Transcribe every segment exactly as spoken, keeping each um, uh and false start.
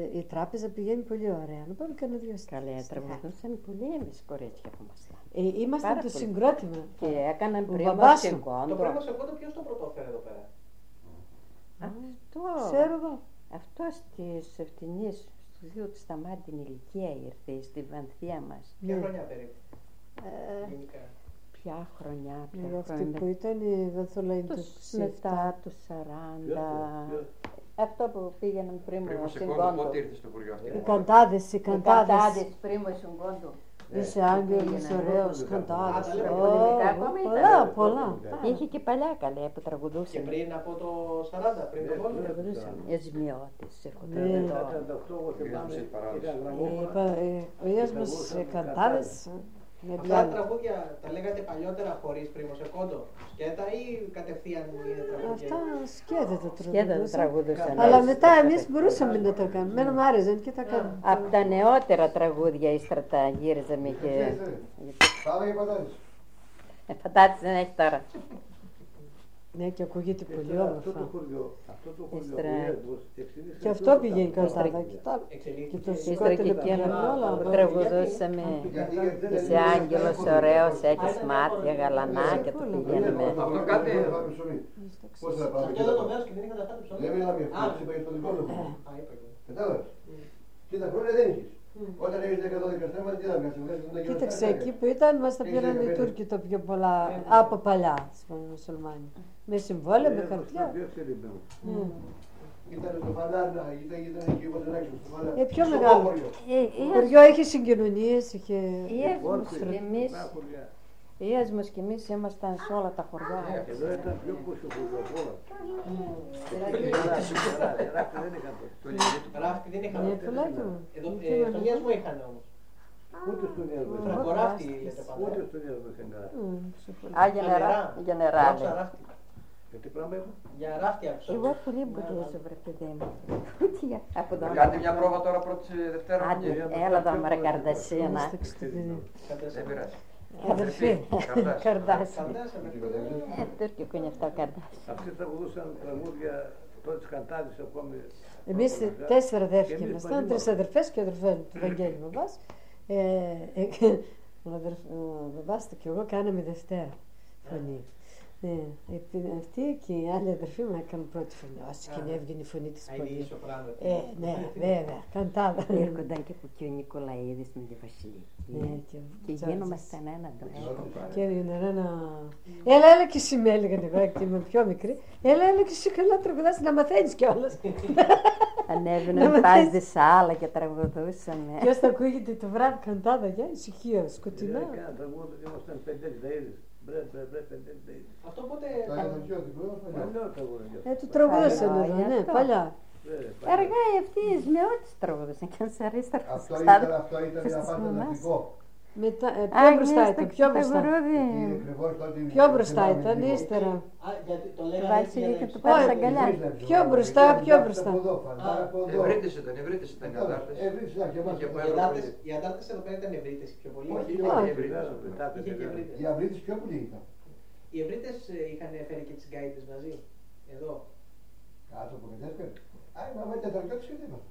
η τράπεζα πηγαίνει πολύ ωραία. Να πάμε κανένα δυο Καλά, τραγουδούσαν πολύ εμείς κορίτσια που μας ε, Ήμασταν το συγκρότημα. Και έκαναν πριν Μπαμπάσου. Το πρίμο σεκόντο ποιος το πρωτόφερε εδώ πέρα? Αυτό, Ξέρω εγώ. αυτό στις Ευθυνείς, στους δύο του Σταμάτη την ηλικία ήρθε, στη Βανθία μας. Ποια χρονιά περίπου? Ε, Γενικά. Ποια χρονιά, ποια ε, αυτή χρονιά. που ήταν η Βανθολαϊνή του Τους μετά του σαράντα. Αυτό που πήγαιναν πριν Πριν μου σε στην κόντο, Κόντο. πότε ήρθε στο χωριό αυτή? Οι καντάδες, οι Οι καντάδες. καντάδες πριν μου στην Κόντο. Είσαι Άγγελος, ωραίος, Α, καντάδες. τα λέμε Ω, πολεμικά ακόμα ήταν. πολλά, πολλά. Είχε και παλιά καλέ που Και τραγουδούσαν. πριν από το σαράντα, πριν τον πόλεμο. Τραγουδούσαν. Εσμιώτης, έρχονται Ναι. εδώ. Ε, είπα, ε, Ο γιος μας ε, καντάδες. με Αυτά τα πιάνο. τραγούδια τα λέγατε παλιότερα χωρίς πρίμο σεκόντο, σκέτα ή κατευθείαν είναι τραγούδια? Αυτά σκέτα τα Σκέτα τα τραγουδούσαν. τραγουδούσαν. Αλλά μετά εμείς μπορούσαμε να τα κάνουμε. Μένα μου άρεσαν και τα κάνουμε. Από τα νεότερα τραγούδια ύστερα τα γύριζαμε και... Πάμε για πατάτες. Ε, πατάτες δεν έχει τώρα. Ναι, και ακούγεται πολύ Αυτό όμορφα. το χωριό, αυτό το χωριό, Ύστερα- ο Έσμος, εξελίσσεται Και αυτό τόσο πήγε η τα- καντάδα. Και τα- Και Εξελίχθηκε. το Ύστερα σηκώτε και τα εκείνο πιάνο όλα. που όλα. τραγουδούσαμε. Γιατί- γιατί δεν Είσαι είναι άγγελος ένα ωραίος, χωριό. έχεις μάτια γαλανά και το πηγαίνουμε. Αυτό κάτι. Πώς θα πάμε Αυτό και ήταν τα το πάμε. μέρος και δεν είχατε αυτά το ψωμί. Δεν μιλάμε για Α, αυτό, είπα για το δικό μου. α, είπα εγώ. Κατάλαβες. Και τα χρόνια δεν είχες. Όταν έχεις εκατό δεκατρία, τι να κάνεις, βγάζεις τον Αγιο Κοίταξε, Στέφανο. εκεί που ήταν μας τα Έχεις πήραν οι δεκαπέντε. Τούρκοι το πιο πολλά από παλιά, ας πούμε, οι μουσουλμάνοι. Με συμβόλαια, με Ε, χαρτιά. πιο ξελιγμένο. Mm. Ήταν στο Φανάρνα, ήταν ήταν εκεί όπως δεν έξω στο Φανάρνα. Ε, πιο Στο μεγάλο. χωριό. Ε, Το χωριό είχε συγκοινωνίες, είχε... Οι Έσμος και εμείς, Τα χωριά. οι Έσμος και εμείς ήμασταν σε όλα τα χωριά. Εδώ ήταν πιο πόσο χωριό από όλα. Ράφτη δεν είχαν τότε. Ράφτη δεν Ναι, είχαμε. πουλάκι μου. Εδώ, ε, στον Ιασμό είχαν όμως. Ούτε στον Ιασμό. Φραγκοράφτη λέτε Ούτε πάντα. στον Ιασμό είχαν κάτι. Mm, σε πολύ. Α, γενερά- Άκουσα γενεράλε. ράφτη. Γιατί πράγμα έχω. Για ράφτη άκουσα. Εγώ πολύ μπουρδίζω, βρε παιδί μου. Τι, από εδώ. Κάντε μια πρόβα τώρα πρώτη Δευτέρα. Άντε, έλα εδώ με ρε Καρδασίνα. Στήξε το παιδί. Δεν πειράζει. Αδερφή. Καρδάς. Καρδάσι. Φαντάσαμε. Ε, τουρκικό είναι αυτό Καρδάσι. Αυτοί τραγουδούσαν τραγούδια πρώτης καντάδης ακόμη. Εμείς τέσσερα αδέρφια Και εμείς ήμασταν, μαζί τρεις μας. αδερφές και ο αδερφός μου, του Βαγγέλη μπαμπάς. Ε, ε, ο αδερφ- ο μπαμπάς του και εγώ κάναμε Δευτέρα φωνή. Ναι, επί- αυτή και οι άλλοι αδερφοί μου έκαναν πρώτη φωνή. Όσο και έβγαινε η φωνή της Α, είναι η πολύ. σοπράνο. Ε, ναι, βέβαια, καντάδα. Έρχονταν και από και ο Νικολαίδης με τη Βασιλική. Ναι, και, Και γίνομασταν ένα τρόπο. και είναι ένα... Έλα, έλα και εσύ με έλεγαν εγώ, γιατί είμαι πιο μικρή. Έλα, έλα και εσύ καλά τραγουδάς, να μαθαίνεις κιόλας. Ανέβαιναν πας στη σάλα και τραγουδούσαμε. Και όσο ακούγεται το βράδυ καντάδα, για ησυχία, σκοτεινά. Κάνα τραγούδια ήμασταν πεντέλτα είδες. Μπρε, μπρε, μπρε, πεντέλτα είδες. Αυτό πότε. Παλιό τραγούδια. Ε, το τραγουδούσαν Παλιά, εδώ, ναι, αυτό. παλιά. Αργά αυτοί με ό,τι τραγουδούσαν και αν σ' αρέσει τα Αυτό τραγουδούσαν. ήταν, αυτό ήταν Στις για πάντα μαμάς. ναυτικό. Μετά, ε, Α, πιο μπροστά ναι, ήταν, στα- πιο στα μπροστά. γουρούδι. Πιο μπροστά ήταν, ύστερα. Α, γιατί το λέγανε Βάλεις έτσι για και να το υψηλά. πάρεις Όχι. αγκαλιά. Πιο μπροστά, πιο μπροστά. Ευρύτες ήταν, ευρύτες ήταν οι αντάρτες. Ευρύτες, να και εμάς. Είχε Οι πέρα αντάρτες- πολύ. Οι αντάρτες εδώ πέρα ήταν ευρύτες πιο πολύ. Όχι, Είχε όχι, Α. ευρύτες. και ευρύτες. Οι αυρίτες πιο πολύ ήταν. Οι ευρύτες ε, είχαν φέρει και τις γκάιτες μαζί. Εδώ. Κάτω από κατέφερε. Α, μα με τετρακιώτες και τίποτα.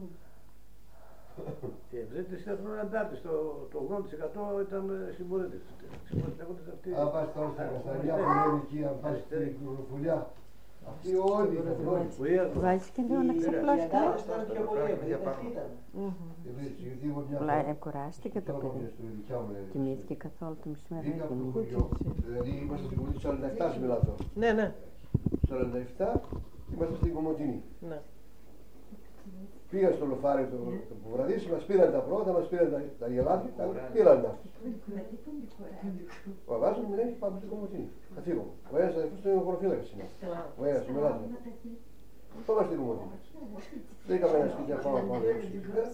Οι ευρύτες ήταν αντάρτες. Το το ογδόντα τοις εκατό ήταν συμπορέτες. Συμπορετεύοντες αυτοί. Αν πας τώρα στα Καστανιά που είναι εκεί, αν πας στην Κουροφουλιά, αυτοί όλοι ήταν πρώτοι. Που έρθουν. Βάζεις και λίγο να Οι- Οι ξεπλώσει. αντάρτες ήταν πιο πολύ Πράγμα, ευρύτες. για Τι ήταν. Ευρύτες, γιατί εγώ μια Πολλά, φορά ε, κουράστηκε το τρώγαμε παιδί. στο δικιά μου, ε, Κοιμήθηκε καθόλου το μεσημέρι. Βγήκα από το κοιμήθηκε. χωριό. Δηλαδή είμαστε στην Κομωτινή σαράντα επτά σήμερα τώρα. Ναι, ναι. σαράντα επτά είμαστε στην Κομωτινή. Ναι. Πήγα στο λοφάρι το, το βραδύσι, μας πήραν τα πρώτα, μας πήραν τα, τα γελάδια, τα πήραν τα. Ο Αβάζος μου λέει πάμε στην Κομωτινή. Θα φύγω. Ο ένας αδερφός του είναι ο χωροφύλακας σήμερα. Ο ένας ο Μελάδης. Πάμε στην Κομωτινή. Βρήκαμε ένα σπίτι πάνω πάνω έξω εκεί πέρα.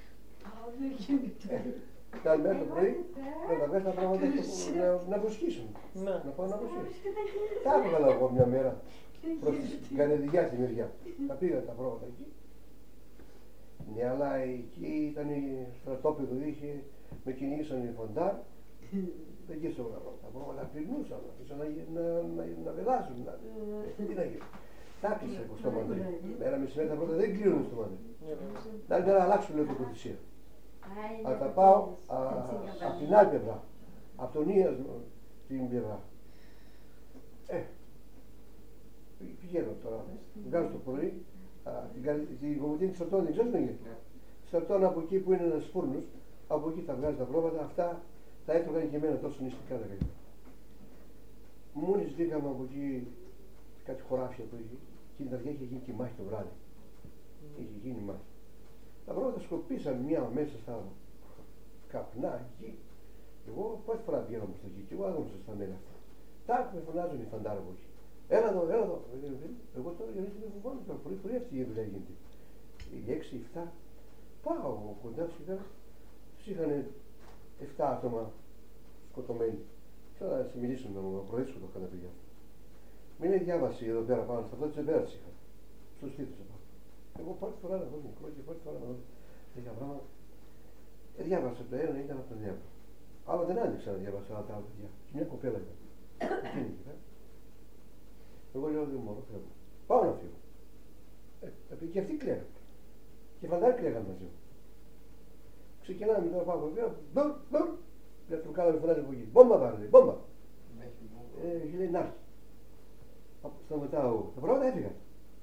Κάνει μέσα το πρωί, με τα μέσα τα πράγματα να, να βοσκήσουν. Ναι. Να πάω να βοσκήσουν. Τα άκουγα εγώ μια μέρα προς την Κανεδιά τη μεριά. Τα πήγα τα πράγματα εκεί. Ναι, αλλά εκεί ήταν στρατόπεδο, είχε, με κυνήγησαν οι φοντάρ. Εκεί στο γραμμό. Τα πράγματα πυρνούσαν, άρχισαν να, να, να, να βελάσουν. Να, τι να γίνει. Τα κλείσε στο μαντρί. Μέρα μεσημέρι τα πρώτα δεν κλείνουν στο μαντρί. Άλλη μέρα αλλάξω λέω τοποθεσία. Αλλά θα πάω από την άλλη πλευρά. Από τον Ίασμο την πλευρά. Ε, πηγαίνω τώρα. Βγάζω το πρωί. Την κομμωτή της Σαρτών, δεν ξέρεις να γίνει. Σαρτών από εκεί που είναι ένας φούρνος, από εκεί θα βγάζει τα πρόβατα, αυτά τα έτρωγαν και εμένα τόσο νηστικά τα παιδιά. Μόλις βγήκαμε από εκεί κάτι χωράφια που είχε, και την αρχαία είχε γίνει και μάχη το βράδυ. Είχε γίνει μάχη. Τα πρόβατα σκοπίσαν μία μέσα στα καπνά εκεί. Εγώ πρώτη φορά πήγα όμως εκεί και εγώ άγνωσα στα μέλη αυτά. Τάκ με φωνάζουν οι φαντάρα από εκεί. Έλα εδώ, έλα εδώ. Εγώ τώρα για να μην φοβάμαι τώρα, πολύ πολύ αυτή η δουλειά γίνεται. Οι έξι, εφτά, πάω κοντά σιγά. Τους είχαν εφτά άτομα σκοτωμένοι. Θέλω να σε μιλήσω να μου προέξω το κανένα παιδιά. Μην είναι διάβαση εδώ πέρα πάνω, στα πρώτη τσεμπέρα της είχα. Στους τίτλους εδώ. Εγώ πρώτη φορά να δω μικρό και πρώτη φορά να δω τέτοια πράγματα. Ε, διάβασα το ένα, ήταν από τον Νέο. Αλλά δεν άνοιξα να διαβάσω άλλα τα άλλα παιδιά. Και μια κοπέλα ήταν. Εκείνη εκεί. Εγώ λέω δεν μπορώ, φεύγω. Πάω να φύγω. Ε, και αυτοί κλαίγαν. Και φαντάρι κλαίγαν μαζί μου. Ξεκινάμε τώρα πάω από εδώ. Μπαμ, μπαμ. Δεν του κάναμε φωνάζει από εκεί. Μπόμπα πάρε, μπόμπα. Ε, λέει να έρθει. Σταματάω. Τα πράγματα έφυγαν.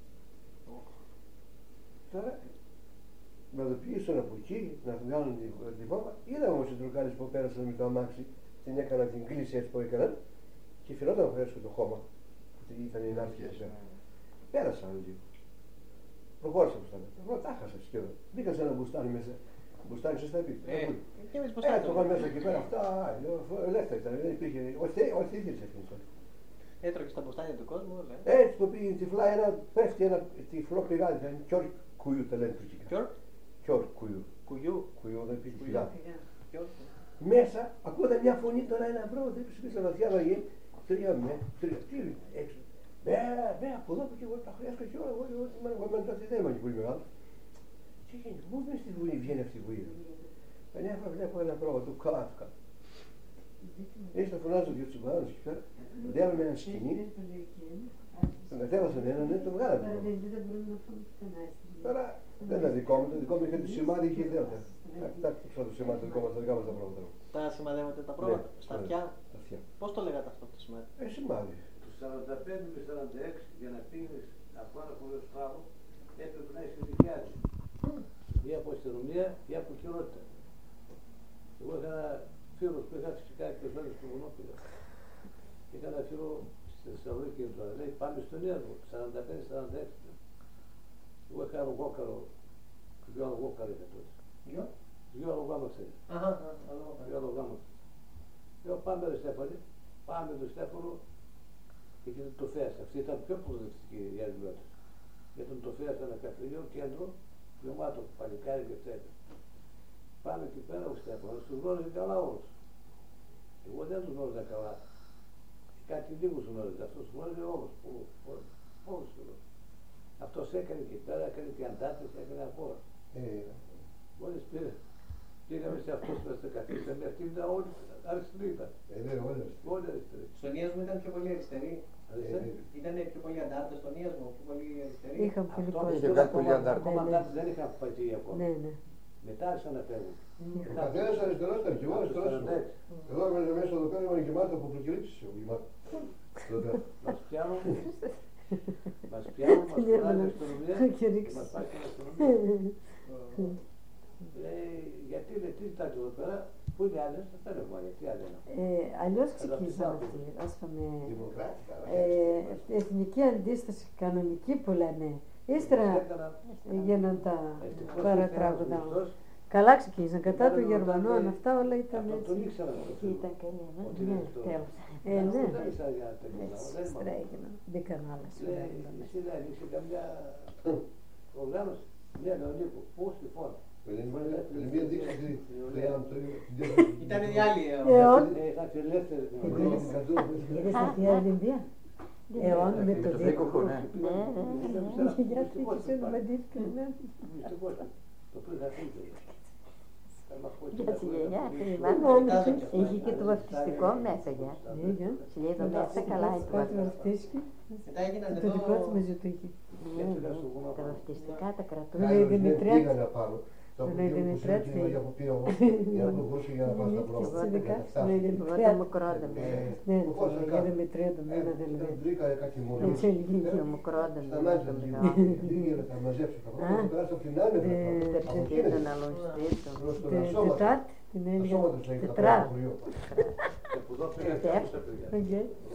Τώρα να το πείσουν από εκεί, να βγάλουν τη βόμβα. Είδα όμως οι τροκάλες που πέρασαν με το αμάξι, την έκανα την κλίση έτσι που έκαναν και φαινόταν φρέσκο το χώμα. Ήταν η ναύτη. Πέρασαν λίγο. Προχώρησα μπροστά μου. Εγώ τα χάσα σχεδόν. Μπήκα σε ένα μπουστάνι μέσα. Μπουστάνι σε στα πίσω. Ε, και εμείς Ε, μπουστάνι. το βάλω μέσα εκεί πέρα. Αυτά ελεύθερα ήταν. Δεν υπήρχε. Όχι ήθελε εκείνη τώρα. Έτρωγε στα μπουστάνια του κόσμου, όλα. Έτσι το πήγε τυφλά ένα, πέφτει ένα τυφλό πηγάδι. Ήταν κιόρ κουιού τα λένε τουρκικά. Κιόρ. Κιόρ κουιού. Κουγιού. Κουιού δεν πήγε πηγάδι. Κιόρ. Μέσα ακούγεται μια φωνή τώρα ένα βράδυ. Δεν πίσω πίσω βαθιά βαγή. Τρία με, τρία, τι έξω. Ναι, ναι, από εδώ που και εγώ τα χρειάζομαι και εγώ, εγώ, εγώ με τότε δεν είμαι πολύ μεγάλο. Τι γίνεται, πού μες στη βουλή βγαίνει αυτή η βουλή. Εννιά φορά βλέπω ένα πρόβατο του κάτω κάτω. Έτσι θα φωνάζω δύο τσουμπάνους εκεί πέρα, δέραμε ένα σκηνή, τον κατέβασαν έναν, ναι, τον βγάλαμε. Τώρα δεν είναι δικό μου, το δικό μου είχε το σημάδι, είχε ιδέα. Τα ξέρω το σημάδι, το δικό μας, τα δικά μας τα πρόβατα. Τα σημαδεύονται τα πρόβατα, στα αυτιά. Πώς το λέγατε αυτό το σημάδι? Ε, σημάδι. Το σαράντα πέντε με σαράντα έξι για να πήγαινες από ένα χωριό στο άλλο έπρεπε να έχεις νοικιάσει. Ή από αστυνομία ή από κοινότητα. Εγώ είχα ένα φίλο που είχα φυσικά εκπαιδευμένο στο βουνό πήγα. Είχα ένα φίλο στη Θεσσαλονίκη και τώρα λέει πάμε στον Ιέρβο, σαράντα πέντε σαράντα έξι. Εγώ είχα αργόκαρο, δυο αργόκαρο είχα τότε. Δυο? Δυο αργόκαρο ξέρει. Αχα, Δυο αργόκαρο. Λέω πάμε ρε Στέφανη, πάμε τον Στέφανο και εκεί το θέασα. Αυτή ήταν πιο προοδευτική η δουλειά του. Γιατί το θέασα ένα καφενείο κέντρο, γεμάτο παλικάρι και τέτοια. Πάμε εκεί πέρα ο Στέφανος, τους γνώριζε καλά όλους. Εγώ δεν τους γνώριζα καλά. Κάτι λίγους γνώριζε, αυτός τους γνώριζε όλους. Όλους τους γνώριζε. Αυτός έκανε εκεί πέρα, έκανε και αντάτες, έκανε απόρα. Μόλις πήρε. Πήγαμε σε αυτούς που σε καθίσαμε, αυτοί ήταν όλοι αριστεροί ήταν. Όλοι αριστεροί. Στον Ιάσμο ήταν πιο πολύ αριστεροί. Ήταν πιο πολύ αντάρτες στον Ιάσμο, πιο πολύ αριστεροί. Είχαν πολύ Αυτό κόσμο. είχε βγάλει πολύ αντάρτες. Ακόμα αντάρτες δεν είχαν πατήσει ακόμα. Ναι, ναι. Μετά άρχισαν να φεύγουν. Ο καθένας αριστερός ήταν και εγώ αριστερός ήμουν. Εγώ έμενε μέσα εδώ πέρα, ήμουν γεμάτο από προκηρύξεις. Μας πιάνουν, μας πιάνουν, μας πιάνουν αστυνομία, μας πάει στην αστυνομία. Λέει, γιατί λέει, τι ήταν εδώ πέρα, πού είναι άλλες, δεν έχουμε γιατί άλλοι είναι. Αλλιώς ξεκίνησαν αυτοί. Άσχαμε εθνική αντίσταση, κανονική που λέμε. Ύστερα γίναν τα παρατράγουδα. Καλά ξεκίνησαν. Κατά των Γερμανών αυτά όλα ήταν Αυτό το έτσι. ήξερα. Εκεί ήταν καλή, ναι, Ναι, τέλος. Ε, ναι, Δεν ναι. ήξερα για να τελειώσω. Έτσι, ύστερα έγιναν. Μπήκαν άλλα Λέει, συμβαίνοντα μέσα. εσύ δεν ανοίξει καμιά οργάνωση. Ναι, Λεωνίκο, πού στη φόρα. Ήταν οι άλλοι. Ε, όν. Είχα φιλελεύθερη. Είδες τα θεία Ολυμπία. Ε, όν με το Το δίκο. δίκοπο, ναι. Ναι, ναι, ναι. Γιατί είχε ένα μαντίφκι, ναι. Το πήγα φύγει. Για τη γενιά, είχε και το βαφτιστικό μέσα για. Ναι, για. Λέει εδώ μέσα καλά Το έχει πρώτο βαφτιστικό. βαφτίσκι. Μετά έγιναν Το δικό της εδώ μαζί του είχε. Έτσι θα σου πούμε Τα βαφτιστικά τα κρατούν. Λέει Άλλος δεν Δημητρέτη. πήγα να πάρω. Το Λέει που Δημητρέτη. πήγα που πήγα εγώ για να προχωρήσω για να πάω στα πρόβατα. Ειδικά, Για να φτάσω. λέει Εγώ Δημητρέτη. το μικρόντα μου. Ε, Ναι, που πώς θα για κάνω. Δημητρία το μήνα δεν Ε, λέει. Βρήκα κάτι μόνο. Έτσι έλεγε. Το μικρόντα μου. Σταμάτησα Το λίγο. μεγάλο. Πήγα να μαζέψω τα πράγματα. Α. Θα περάσω από την άλλη. Ε, θα πάω. Από Τετάρτη, εκείνη. τον αλωστήτο. Προς το Τε- σώμα. Τετάρτη, την Το έλεγε. σώμα τους έχει τα Τετρά. πράγματα χωριό. και που εδώ πήγα Τετάρτη. κάπου στα παιδιά. Οκ.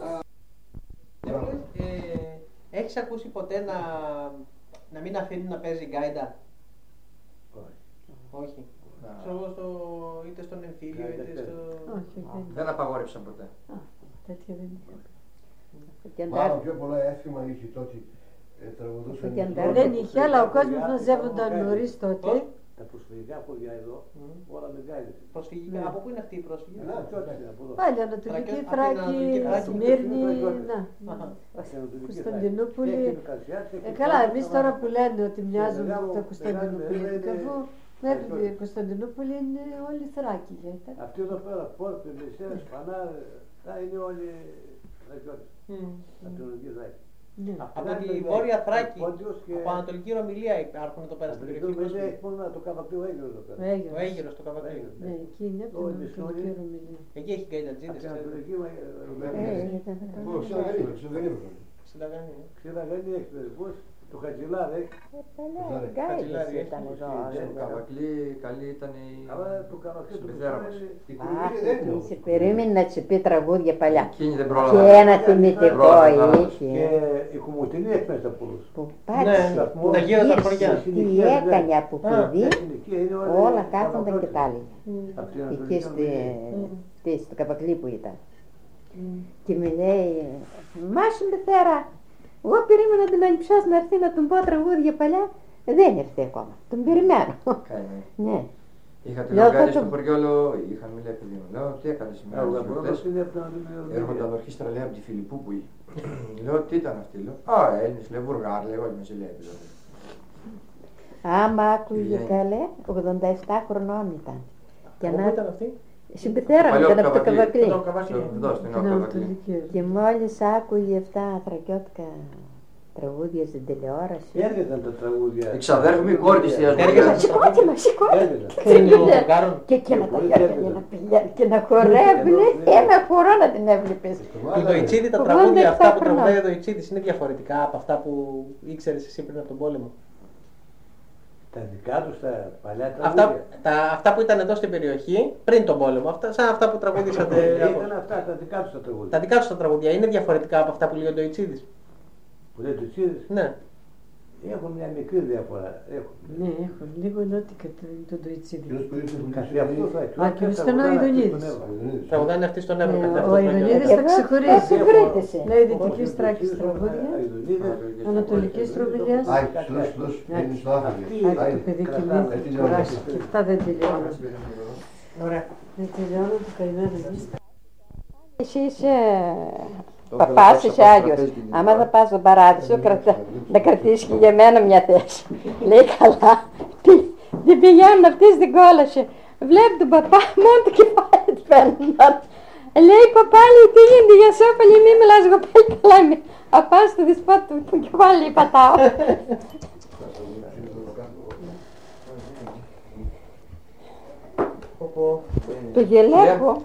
Ε, έχεις ακούσει ποτέ να, να μην αφήνει να παίζει γκάιντα? Όχι. Όχι. Ξέρω εγώ στο, είτε στον εμφύλιο Γκάιντα είτε παίζει. στο... Όχι, δεν. Δεν απαγόρεψαν ποτέ. Α, τέτοια δεν είναι. Μάλλον πιο πολλά εύθυμα είχε τότε. ε, Τραγουδούσαν. Φωτιά οι Ντάρ. Δεν είχε, αλλά ο κόσμος μαζεύονταν νωρίς τότε. Τα προσφυγικά χωριά εδώ, όλα με γκάιδες. Προσφυγικά. Ναι. Από πού είναι αυτή η πρόσφυγη? Να, ποιο είναι από εδώ. Πάλι Ανατολική Θράκη- Θράκη, από την Ανατολική Θράκη. Σμύρνη, να. Αχα. Στην Ανατολική Κωνσταντινούπολη. Θράκη. Έχει Μικασιάς, έχει Ε, καλά, Θράκη, εμείς αλλά- τώρα που λένε ότι μοιάζουν μεγάλο- τα Κωνσταντινούπολιτικα, μεγάλο αφού είναι- μέχρι είναι- την Κωνσταντινούπολη είναι όλοι Θράκοι. γιατί. Αυτοί εδώ πέρα, Πόρπη, Μεσές, Πανά, θα είναι όλοι Θρακιώτες. Από την Ανατολική Θράκη. Ναι. Από τη Βόρεια Θράκη, Πόντιος και- από Ανατολική Ρωμιλία υπάρχουν εδώ πέρα Από στην την περιοχή. Ανατολική πρόσφυγες. έχει μόνο το καβακλείο Αίγυρο εδώ πέρα. Ο Ο Αίγυρος. Αίγυρος, το Καβακλείο. Ναι, εκεί είναι από την Όλοι Ανατολική μισθόνοι. Ρωμιλία. Εκεί έχει γκάιντατζίδες. Από την Ανατολική Ε, ήταν Ω, ξέρω δεν είναι, ξέρω δεν είναι. Συνταγάνει. Ξηραγανή έχει περίπους, το Χατζηλάδε έχει. Γκάιδες ήταν εδώ. Το Καβακλή καλή ήταν η... Αλλά το καβακλείο του Σπιδέρα μας. Μισθόνη Η κουνούμενη δεν είναι. Σε περίμενε να της πει τραγούδια παλιά. Εκείνη δεν Και πρόλαβα. ένα θυμητικό Πρόλαβα. και είχε. η Κουμουτινή έχει μέσα πολλούς. Που Ναι, πάτησε. τα γύρω τα ήρθε, χωριά. Τι έκανε από παιδί, Εκεί είναι όλα κάθονταν και τα έλεγε. Από την Εκεί Ανατολική στη, Ρωμιλία. στη- στο καπακλί που ήταν. Και μου λέει, Μάσου Ντεφέρα, εγώ περίμενα την Ανιψάς να έρθει να τον πω τραγούδια παλιά. Δεν ήρθε ακόμα. Τον περιμένω. Κάνει. Ναι. Είχα την Λέω, οργάνωση τότε- στο χωριό, λέω, είχα μιλάει παιδί μου. Λέω, τι έκανε σήμερα Α, ο τις Γαμπρόνος γιορτές. είναι από την Ανατολική Έρχονταν Ρωμιλία. ορχήστρα, λέει, από τη Φιλιππούπολη. Λέω, τι ήταν αυτή, λέω. Α, Έλληνες, λέει, Βουργάρ, λέει, όλοι μαζί, λέει. δηλαδή. Άμα άκουγε Βγαίνει. καλέ, ογδόντα επτά χρονών ήταν. Και Από πού να... ήταν αυτή? Συμπετέρα μου Παλιό ήταν από το Καβακλή. καβακλί. Το Καβακλή. Στο- Εδώ, στην Την Νότια Καβακλή. Ανατολική. Και μόλις άκουγε αυτά θρακιώτικα τραγούδια στην τηλεόραση. Έργαζαν τα τραγούδια. Η ξαδέρφη μου, η κόρη της θείας μου. Έργαζαν. Μα σηκώτη, μα σηκώτη. Έργαζαν. Ξεκίνησε. Των Βουλγάρων. Και και να τα Πολύ γιορτάζει έβγαζε. να πηγαίνει και να χορεύει. Ένα χορό να την έβλεπες. Του Δοϊτσίδη τα ογδόντα τραγούδια επτά αυτά που χρονών. τραγουδάει ο Δοϊτσίδης είναι διαφορετικά από αυτά που ήξερες εσύ πριν από τον πόλεμο. Τα δικά τους τα παλιά Αυτά, τραγούδια. τα, αυτά που ήταν εδώ στην περιοχή πριν τον πόλεμο, αυτά, σαν αυτά που τραγουδήσατε. Ήταν αυτά τα δικά τους τα Τα τραγούδια. δικά σου τα τραγουδιά είναι διαφορετικά από αυτά που λέει ο Ντοϊτσίδης. Που δεν τους είδες. Ναι. Έχουν μια μικρή διαφορά. Έχουν. Ναι, έχω λίγο νότικα το- τον Ντοϊτσίδη. Κύριος που ήρθε Καθ' αυτό θα έχει. Α, και στον Αϊδονίδης. Τραγουδάνε αυτοί στον Εύρο. Ναι, κατά ο αυτό το Αϊδονίδης καιρό. τα ξεχωρίζει. Εσύ βρήκεσαι. Λέει Δυτικής Θράκης τραγούδια, Ανατολικής Τροπηλιάς. Άι, σλούς, σλούς, είναι στο Άφρικες. Άκη Άι, το παιδί κρατάμε. κοιμήθηκε, Έτσι κουράσει. λέω. Και αυτά δεν τελειώνουν. Ωραία. Δεν τελειώνουν το καημένο γης. Εσύ είσαι παπάς, είσαι Άγιος. Άμα θα πας στον παράδεισο, κρατα... να κρατήσεις και για μένα μια θέση. Λέει καλά, τι, δεν πηγαίνουν αυτοί στην κόλαση. Βλέπει τον παπά, μόνο το κεφάλι του φαίνονταν. Λέει παπά, λέει, τι γίνεται για σώπα, λέει, μη μιλάς, εγώ πάλι καλά είμαι. Απάς στο δυσπότη του, το κεφάλι πατάω. Πω, πω. Το γελέχω.